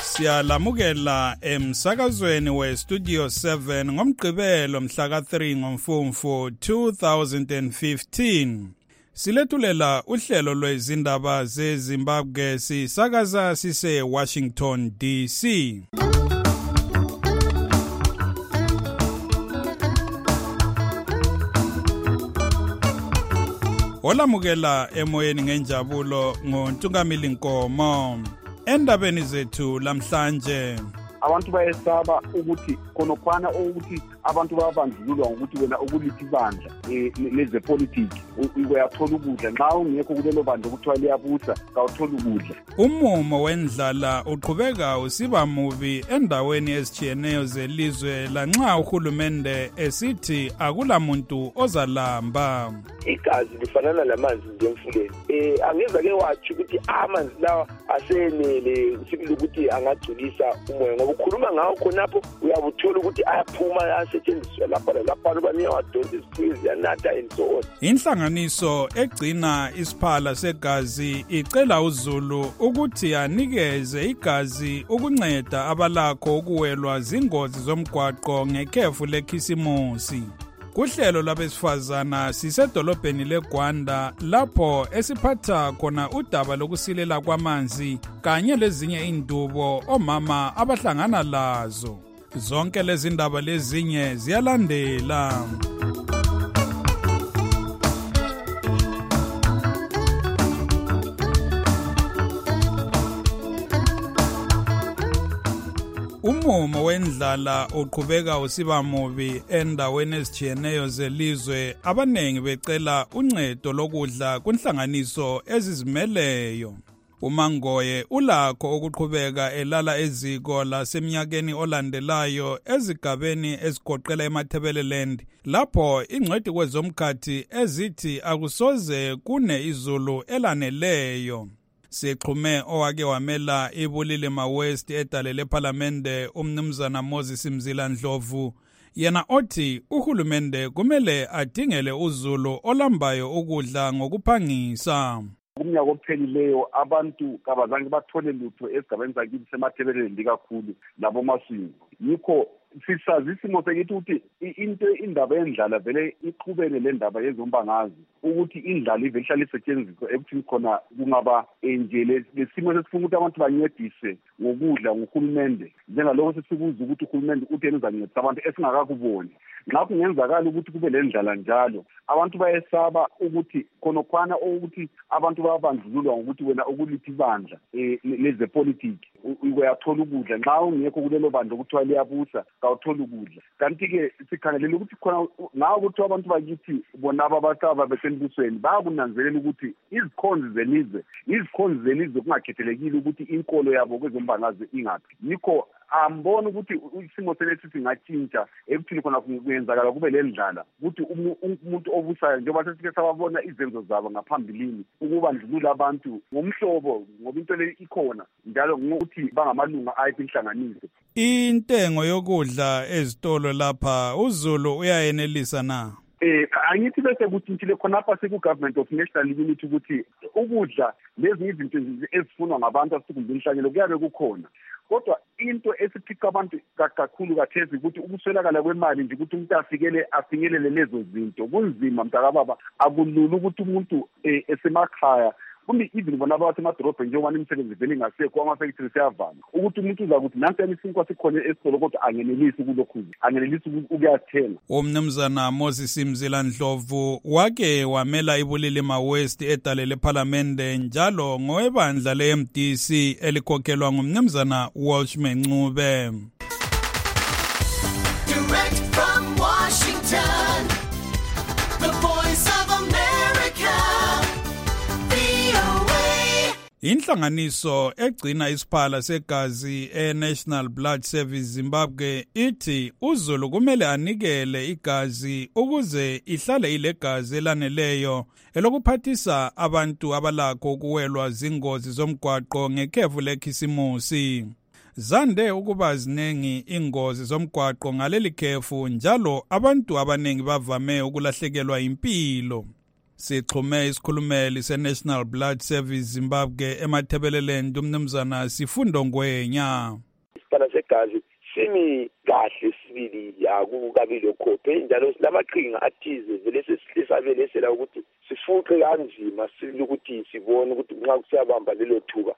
Siyalamukela emsakazweni we-Studio 7 ngomgqibelo mhla ka-3 ngoMfumfu 2015. Silethulela uhlelo lwezindaba zeZimbabwe sisakaza sise-Washington, D.C. Olamukela emoyeni ngenjabulo ngoNtungamili Nkomo. Endabeni zethu lamhlanje, abantu bayesaba ukuthi khonokwana ukuthi abantu babandlululwa ngokuthi wena ukuliphi ibandla lezepolitiki uyathola ukudla nxa ungekho kulelo bandla ukuthiwa liyabusa kawuthola ukudla. Umumo wendlala uqhubeka usiba mubi endaweni ezitshiyeneyo zelizwe lanxa uhulumende esithi akulamuntu ozalamba. Igazi lifanana lamanzi emfuleni. Angeza ke wathi ukuthi amanzi lawa asenele sibili ukuthi angagculisa umoya ngoba ukhuluma ngawo khonapho uyabuthola ukuthi ayaphuma asetshenziswa lapha baniya wadonsa isiphizi yanatha and so on. Inhlanganiso egcina isiphala segazi icela uZulu ukuthi anikeze igazi ukunceda abalakho ukuwelwa zingozi zomgwaqo ngekhefu lekhisimusi. Kuhlelo labesifazana sisedolobheni leGwanda lapho esiphatha khona udaba lokusilela kwamanzi kanye lezinye indubo omama abahlangana lazo. Zonke lezi ndaba lezinye ziyalandela. Umumo wendlala uqhubeka usiba mubi endaweni ezitshiyeneyo zelizwe, abanengi becela uncedo lokudla kunhlanganiso ezizimeleyo. uMangoye ulakho ukuqhubeka elala eziko laseminyakeni olandelayo ezigabeni ezigoqela eMathebeleland lapho ingcwethi kwezomkhathi ezithi akusoze kune izulu elaneleyo. Sixhume owake wamela iBulilima West edale leParliamente umnumzana Moses Mzila Ndlovu, yena othi uhulumende kumele adingele uZulu olambayo ukudla ngokuphangisa. Kumnyaka ophelileyo abantu kabazange bathole lutho esigabeni sakithi seMathebeleland kakhulu labo masingo. Yikho sisazi isimo sekithi ukuthi indaba yendlala vele iqhubene le ndaba yezombangazwe ukuthi indlala ivele ihlale isetshenziswa ekuthini khona kungaba nje lesimo sesifuna ukuthi abantu bancedise ngokudla nguhulumende njengalokho sesikuza ukuthi uhulumende utheni uzancedisa abantu esingakakuboni. Nxa kungenzakala ukuthi kube le ndlala njalo abantu bayesaba ukuthi khonokwana ukuthi abantu babandlululwa ngokuthi wena ukuliphi ibandla lezepolitiki uyathola ukudla nxa ungekho kulelo bandla ukuthiwa liyabusa kawuthola ukudla. Kanti-ke sikhangelela ukuthi khona ngawo ukuthi abantu bakithi bona ababataba besembusweni bayakunanzelela ukuthi izikhonzi zelizwe kungakhethelekile ukuthi inkolo yabo kwezombangazwe ingaphi. Yikho ambona ukuthi isimo selesi singatshintsha ekuthini khona kuyenzakala kube le ndlala ukuthi umuntu obusayo njengoba sesike sababona izenzo zabo ngaphambilini ukubandlulula abantu ngomhlobo ngoba into le ikhona njalo ngokuthi bangamalunga ayiphi inhlanganiso. Intengo yokudla ezitolo lapha uZulu uyayenelisa na? Angithi bese kuthintile khonapha seku-Government of National Unity ukuthi ukudla lezinye izinto ezifunwa ngabantu asikumbini inhlanyelo kuyabe kukhona. Kodwa into esiphica abantu kakhulu kathezi ukuthi ukuswelakala kwemali nje ukuthi umuntu afinyelele lezo zinto kunzima mntakababa. Akulula ukuthi umuntu esemakhaya kumbe even bona abasemadolobheni njengoba imisebenzi vele ingasekho amafactory seyavala ukuthi umuntu uzakuthi nansi isinkwa sikhona esitolo kodwa angenelisi kulokhu angenelisi ukuyathenga. Umnumzana Moses Mzila Ndlovu wake wamela iBulilima West edale leParliamente njalo ngowebandla leMDC elikhokhelwa ngumnumzana Walsh Mencube. Direct from Washington, the voice of America. Inhlanganiso egcina isiphala segazi eNational Blood Service Zimbabwe ithi uZulu kumele anikele igazi ukuze ihlale ilegazi elaneleyo elokuphathisa abantu abalakho ukuwelwa zingozi zomgwaqo ngekhefu lekhisimusi. Zande ukuba zinengi ingozi zomgwaqo ngaleli khefu njalo abantu abanengi bavame ukulahlekelwa impilo. Sixhume isikhulumeli seNational Blood Service Zimbabwe emathebeleleni umnumzana Sifundo Ngwenya. Isiphala segazi simi kahle sibili yakukabili okhophe njalo silamaqhinga athize vele sesisabelesela ukuthi sifuqe kanzima ukuthi sibone ukuthi nxa kusiyabamba lelo thuba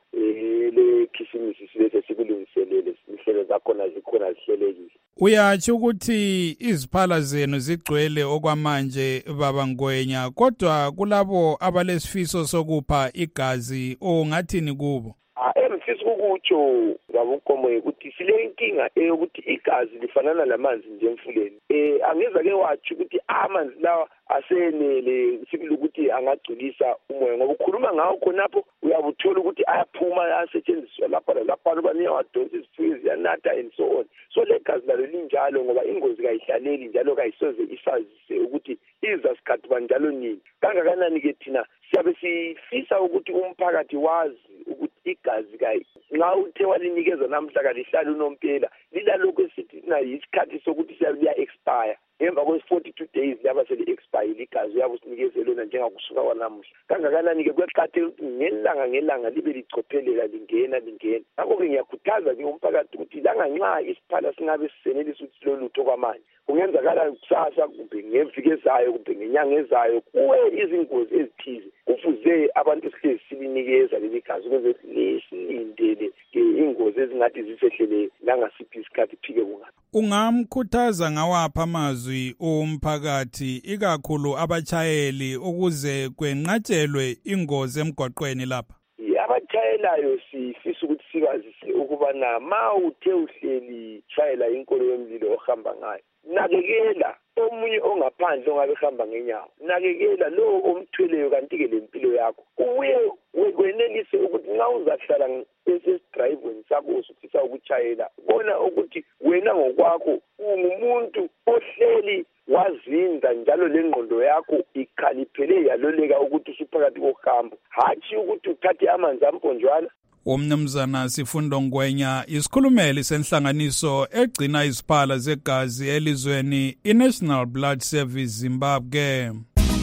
lekhisimisi sibese sikulungiselele inhlelo zakhona zikhona zihlelekile. Uyatsho ukuthi iziphala zenu zigcwele okwamanje baba Ngwenya, kodwa kulabo abalesifiso sokupha igazi ongathini kubo? Emfisa ukutsho ngabunkomo ukuthi sile inkinga eyokuthi igazi lifanana lamanzi nje emfuleni. Angeza ke wathi ukuthi amanzi lawa asenele sibili ukuthi angagculisa umoya ngoba ukhuluma ngawo khonapho uyabuthola ukuthi ayaphuma ayasetshenziswa lapha lapha baniya wadonsa isithuzi ziyanatha and so on. So le gazi lalo linjalo ngoba ingozi kayihlaleli njalo kayisoze isazise ukuthi iza sikhathi banjalo nini. Kangakanani ke thina siyabe sifisa ukuthi umphakathi wazi ukuthi igazi kayi nxa uthe walinikeza namhla kalihlala unompela lilalokho esithi na isikhathi sokuthi siya expire emva kwe-42 days laba sele expire igazi uyabo sinikeze lona njengakusuka kwanamuhla. Kangakanani ke kweqhathe ukuthi ngelanga libe lichophelela lingena ngakho-ke ngiyakhuthaza ke umphakathi ukuthi langa nxa isiphala singabe sisenelisa ukuthi lolutho kwamanje kungenzakala kusasa kumbe ngeviki ezayo kumbe ngenyanga ezayo kuwe izingozi ezithize kufuze abantu sihlezi silinikeza leli gazi ukuze silindele ingozi ezingathi zisehlele langasiphi isikhathi phike kungabi. Ungamkhuthaza ngawapha amazwi umphakathi ikakhulu abachayeli ukuze kwenqatshelwe ingozi emgwaqweni lapha? Abatshayelayo sifisa ukuthi sikwazise ukubana ma uthe uhleli tshayela inkolo yomlilo ohamba ngayo nakekela omunye ongaphandle ongabe ehamba ngenyawo, nakekela lo omthweleyo kanti-ke lempilo yakho ubuye wenelise ukuthi nxa uzahlala esesidrayivweni sakho usufisa ukutshayela bona ukuthi wena ngokwakho ungumuntu ohleli wazinza njalo lengqondo yakho ikhaliphele yaloleka ukuthi usuphakathi kohambo hatshi ukuthi uthathe amanzi amponjwana. Umnumzana Sifundo Ngwenya isikhulumeli senhlanganiso egcina iziphala zegazi elizweni iNational Blood Service Zimbabwe.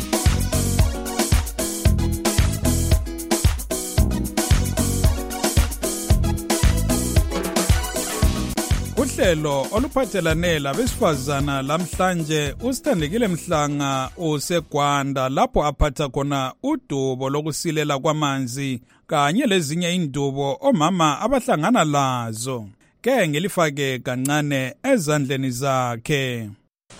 Uhlelo oluphathelane labesifazana lamhlanje usithandekile Mhlanga useGwanda lapho aphatha khona udubo lokusilela kwamanzi kanye lezinye indubo omama abahlangana lazo. Ke ngelifake kancane ezandleni zakhe.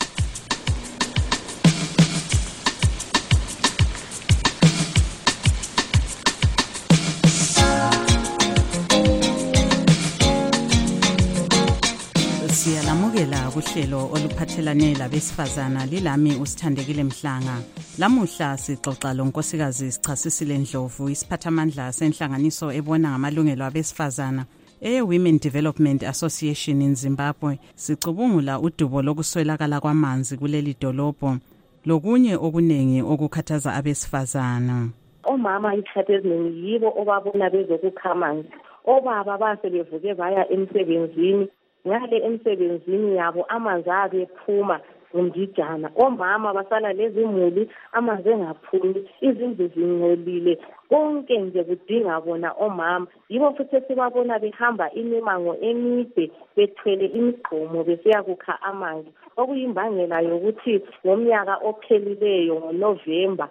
Siyalamukela kuhlelo oluphathelane labesifazana lilami usithandekile Mhlanga. Lamuhla sixoxa lonkosikazi Sichasisile Ndlovu isiphathamandla senhlanganiso ebona ngamalungelo abesifazana Women Development Association in Zimbabwe. Sicubungula udubo lokuswelakala kwamanzi kuleli dolobho lokunye okunengi okukhathaza abesifazana. Omama isikhathi eziningi yibo obabona bezokukha amanzi. Obaba basebevuke baya emsebenzini ngale emsebenzini yabo amanzi abephuma ngumjijana. Omama basala lezimuli amanzi engaphumi, izindlu zingcolile, konke nje kudinga bona omama. Yibo futhi sibabona behamba imimango emide bethwele imigqomo besiya kukha amanzi, okuyimbangela yokuthi ngomnyaka ophelileyo ngoNovemba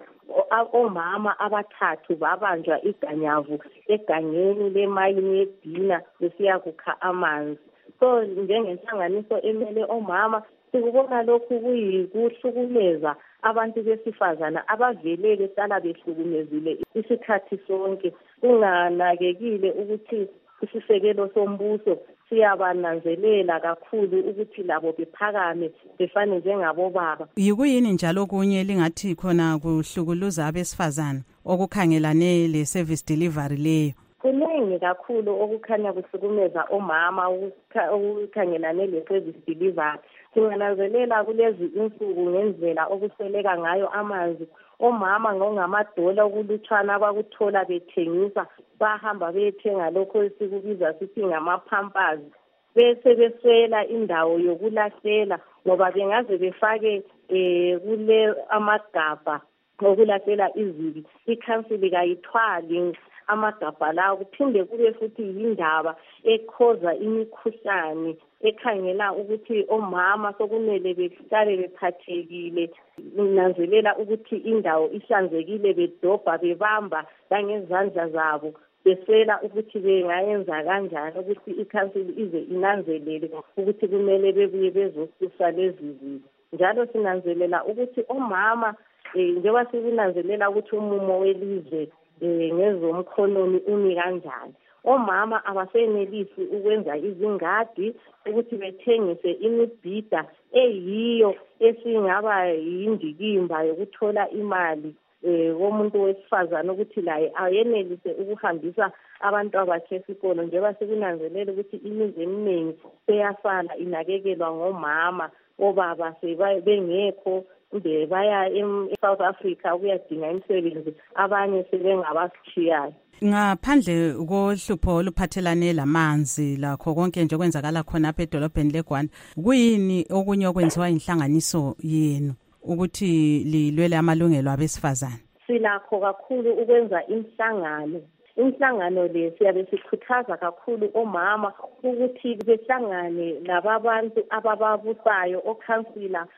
omama abathathu babanjwa iganyavu egangeni lemayini yeDina besiya kukha amanzi. So njengenhlanganiso emele omama sikubona lokhu kuyikuhlukumeza abantu besifazana abavele behlala behlukumezile isikhathi sonke. Kunganakekile ukuthi isisekelo sombuso siyabananzelela kakhulu ukuthi labo bephakame befane njengabo baba. Yikuyini njalo kunye lingathi khona kuhlukuluza abesifazana okukhangelane le service delivery leyo? Kuningi kakhulu okukhanya kuhlukumeza omama okukhangelane le-service delivery. Singananzelela kulezi insuku ngendlela okusweleka ngayo amanzi. Omama ngongamadola okulutshwana abakuthola bethengisa bahamba beyethenga lokho esikubiza sithi ngama-pampers bese beswela indawo yokulahlela ngoba bengaze befake kule amagabha okulahlela izibi, ikhansili kayithwali amagabha lawo. Kuphinde kube futhi yindaba ekhoza imikhuhlane ekhangela ukuthi omama sokumele behlale bephathekile, nanzelela ukuthi indawo ihlanzekile, bedobha bebamba langezandla zabo, besela ukuthi bengayenza kanjani ukuthi ikhansili ize inanzelele ukuthi kumele bebuye bezosusa lezi zibi. Njalo sinanzelela ukuthi omama njengoba sikunanzelela ukuthi umumo welizwe ngezomkhonomi umi kanjani, omama abasenelisi ukwenza izingadi ukuthi bethengise imibhida eyiyo esingaba yindikimba yokuthola imali womuntu wesifazane ukuthi laye ayenelise ukuhambisa abantu abakhe esikolo. Njengoba sikunanzelela ukuthi imizi eminingi seyasala inakekelwa ngomama, obaba bengekho kumbe baya eSouth Africa ukuyadinga imisebenzi, abanye sebengabashiyayo. Ngaphandle kohlupho oluphathelane lamanzi lakho konke nje kwenzakala khona apha edolobheni leGwanda, kuyini okunye okwenziwa inhlanganiso yenu ukuthi lilwele amalungelo abesifazane? Silakho kakhulu ukwenza inhlangano le siyabe sikhuthaza kakhulu omama ukuthi behlangane labantu abababusayo, okhansila,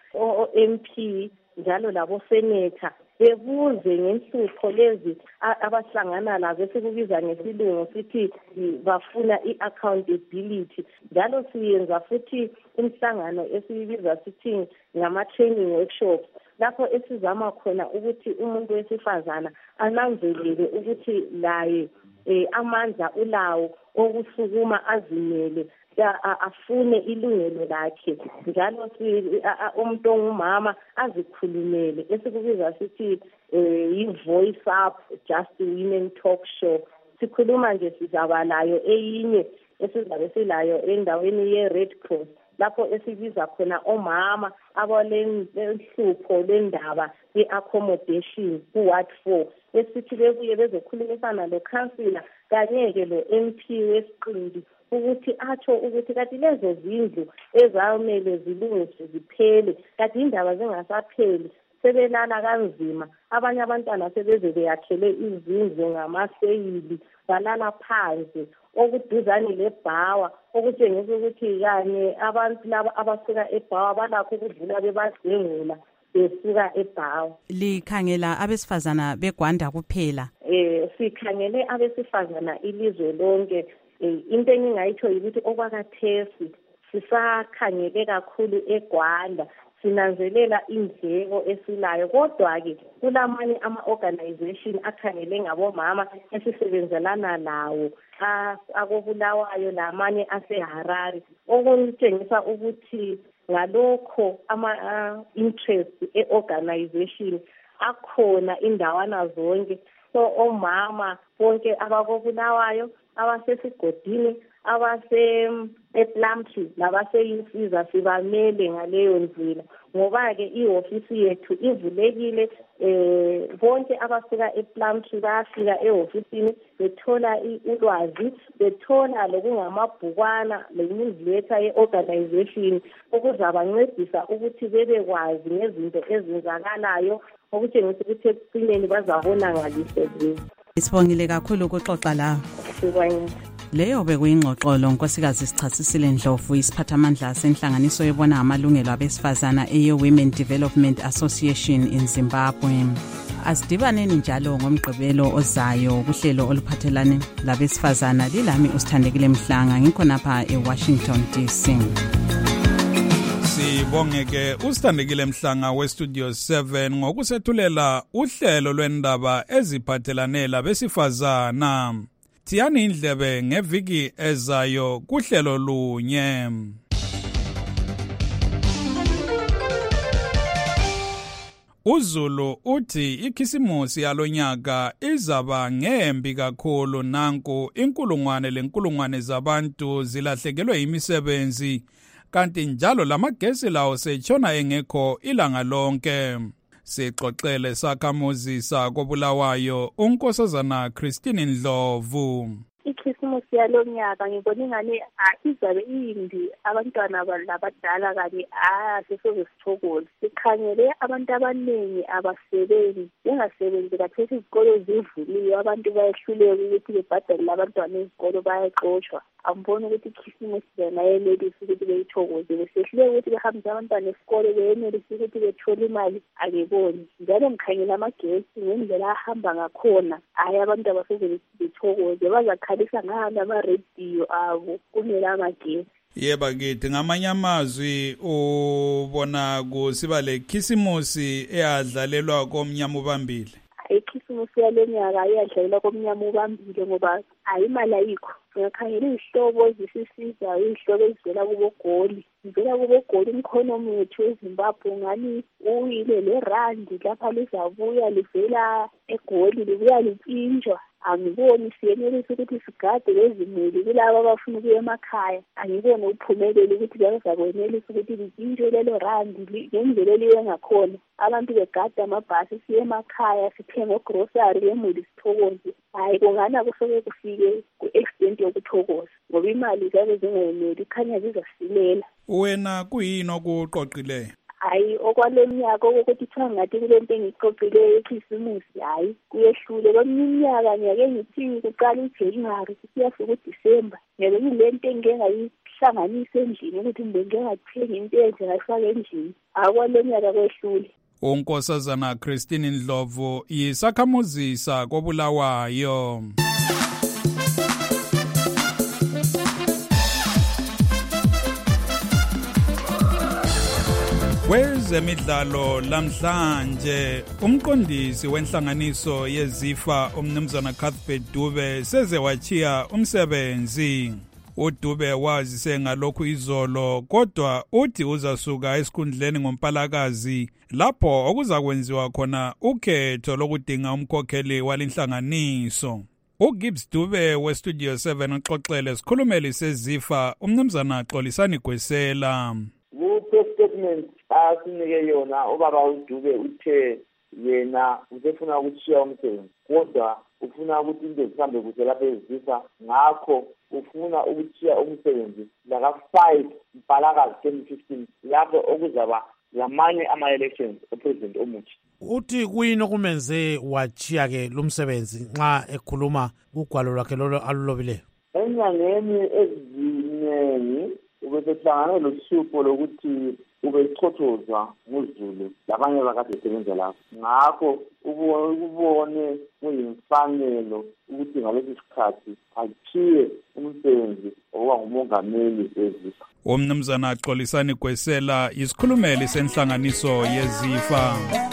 o-MP njalo labo senator, bebuze ngenhlupho lezi abahlangana lazo esikubiza ngesilungu sithi bafuna i-accountability. Njalo siyenza futhi imhlangano esiyibiza sithi ngama-training workshops, lapho esizama khona ukuthi umuntu wesifazana ananzelele ukuthi laye amandla ulawo okusukuma azimele, afune ilungelo lakhe, njalo umuntu ongumama azikhulumele, esikubiza sithi yi-Voice Up Just Women Talk Show. Sikhuluma nje, sizaba layo eyinye esizabe silayo endaweni ye-Red Cross, lapho esibiza khona omama abalenhlupho lendaba ye-accommodation ku-Ward 4, esithi bebuye bezokhulumisana lo-councillor kanye-ke lo-MP wesiqindi ukuthi atsho ukuthi kati lezo zindlu ezamele zilungiswe ziphele, kati indaba zingasapheli, sebelala kanzima. Abanye abantwana sebeze beyakhele izindlu ngamaseyili, balala phansi okuduzane lebhawa, okutshengisa ukuthi kanye abantu laba abasuka ebhawa balakho ukudlula bebadlengula besuka ebhawa. Likhangela abesifazana beGwanda kuphela? Sikhangele abesifazana ilizwe lonke. Into engingayitsho yikuthi okwakathesi sisakhangele kakhulu eGwanda, sinanzelela indleko esilayo, kodwa-ke kulamanye ama-organization akhangele ngabomama esisebenzelana lawo akobulawayo lamanye aseHarare, okutshengisa ukuthi ngalokho ama-interest e-organization akhona indawana zonke. So omama bonke abakobulawayo, abasesigodini, abase-Plumtree labase-Insiza sibamele ngaleyo ndlela, ngoba-ke ihofisi yethu ivulekile. Bonke abasuka ePlumtree bayafika ehofisini bethola ulwazi, bethola lokungamabhukwana le-newsletter ye-organization okuzabancedisa ukuthi bebekwazi ngezinto ezenzakalayo, okutshengisa ukuthi ekucineni bazabona ngalihle. Sibongile kakhulu ukuxoxa lawo. Sibonge. Leyo bekuyingxoxolo nkosikazi Sichasisile Ndlovu, isiphathamandla senhlanganiso ebona amalungelo abesifazana ye-Women Development Association in Zimbabwe. Asidibaneni njalo ngomgqibelo ozayo kuhlelo oluphathelane labesifazana. Lilami uSithandekile Mhlanga, ngikhonapha eWashington DC. Sibongeke uSithandekile Mhlanga weStudio 7 ngokusethulela uhlelo lwendaba eziphathelane labesifazana. Thiyani indlebe ngeviki ezayo kuhlelo lunye. uZulu uthi ikhisimusi yalonyaka izaba ngembi kakhulu. Nanku inkulungwane zabantu zilahlekelwe imisebenzi, kanti njalo lamagesi lawo setshona engekho ilanga lonke. Sixoxele sakhamuzi sakobulawayo uNkosazana Christine Ndlovu. ikhisimusi yalonyaka ngibona ingane izabe iyimbi abantwana labadala kanye sesoze sithokoze. Sikhangele abantu abaningi abasebenzi, bengasebenzi kathesi izikolo zivuliwe, abantu bayehluleka ukuthi bebhadale abantwana ezikolo bayaxoshwa. Angiboni ukuthi ikhisimusi yona yenelisi ukuthi beyithokoze, besehluleka ukuthi behambise abantwana esikolo beyenelisi ukuthi bethole imali, akeboni. Njalo ngikhangela amagesi ngendlela ahamba ngakhona, hhayi abantu abasoze bethokoze, bazakhalisa ngani amarediyo abo kumela amagesi. Yeba kithi ngamanye amazwi ubona kusiba le khisimusi eyadlalelwa komnyama ubambile. Ikhisimusi yalonyaka iyadlalelwa komnyama ubambile ngoba imali ayikho. Ngiyakhangela izihlobo ezisisizayo, izihlobo ezivela kubogoli. Zivela kubogoli umkhonomi wethu eZimbabwe ngani uwile lerandi lapha lizabuya livela eGoli libuya lipinjwa. Angiboni siyenelisa ukuthi sigade lezimuli kulabo abafuna ukuya emakhaya. Angiboni uphumelele ukuthi bazakwenelisa ukuthi lipinjwe lelo randi ngendlela eliye ngakhona. Abantu begada amabhasi siye emakhaya sithenge ogrocery lemuli sithokoze. Hayi kungana kusoke kufike ku-extent yokuthokoza ngoba imali zabe zingayeneli ikhanya zizasilela. Wena kuyini okuqoqileyo? Hayi okwalonyaka ukuthi kuthiwa ngathi kulento engiqoqileyo ikhisimusi, hayi kuyehlule. Kweminye iminyaka ngiyake ngithi kuqala uJanuary siyafika uDisemba, ngeke kulento engike ngayihlanganisa endlini ukuthi ngike ngathenga into enje ngayifaka endlini. Akwalonyaka kwehlule. uNkosazana Christine Ndlovu yisakhamuzisa koBulawayo. Kwezemidlalo lamhlanje umqondisi wenhlanganiso yezifa umnumzana Cuthbert Dube seze wachiya umsebenzi. uDube wazise ngalokhu izolo kodwa uthi uzasuka esikhundleni ngoMpalakazi lapho okuzakwenziwa khona ukhetho lokudinga umkhokheli walinhlanganiso. uGibbs Dube weStudio 7 uxoxele sikhulumeli sezifa umnumzana Xolisani Gwesela. Statement asinike yona ubaba uDube uthe yena usefuna ukuthiya umsebenzi kodwa ufuna ukuthi into zihambe kuhle lapha ezifa ngakho ufuna ukuthiya umsebenzi laka-5 Mpalakazi 2015 lapho okuzaba lamanye ama-elections opresident omutsha. Uthi kuyini okumenze wachiya-ke lo msebenzi nxa ekhuluma ugwalo lwakhe lolo alulobileyo? Enyangeni eziningi ubesehlangane lohlupho lokuthi ubechotozwa nguZulu labanye bakade besebenza lapho. Ngakho ubone kuyimfanelo ukuthi ngalesi sikhathi achiye umsebenzi owa ngumongameli wezifa. Umnumzana Xolisani Gwesela isikhulumeli senhlanganiso yezifa.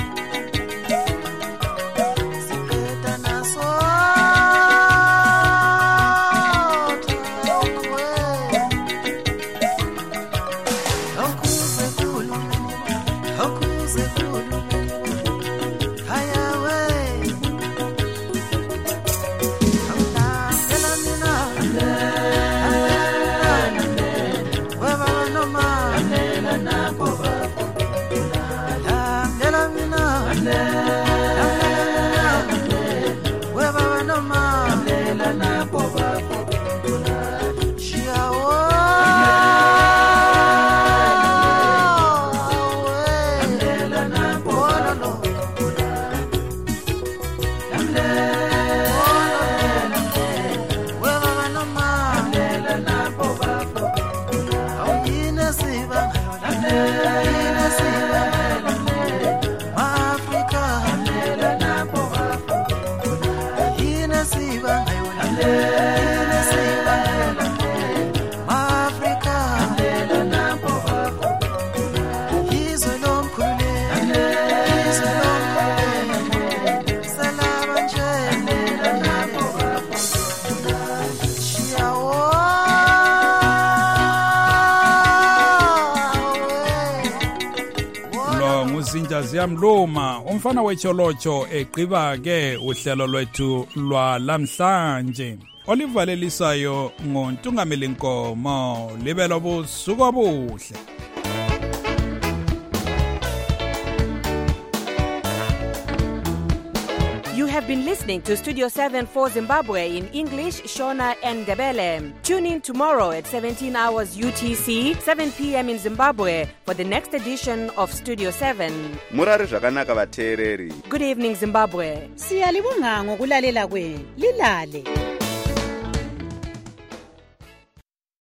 Ziyamluma umfana wecholocho egqiba ke uhlelo lwethu lwalamhlanje olivalelisayo ngoNtungameli Nkomo libelo busuku obuhle. You have been listening listening to Studio 7 for Zimbabwe in English, Shona and Ndebele. Tune in tomorrow at 17 hours UTC, 7 p.m. in Zimbabwe for the next edition of Studio 7. Murari zvakanaka vateereri. Good evening, Zimbabwe. Siyalibonga ngokulalela kwenu. Lilale.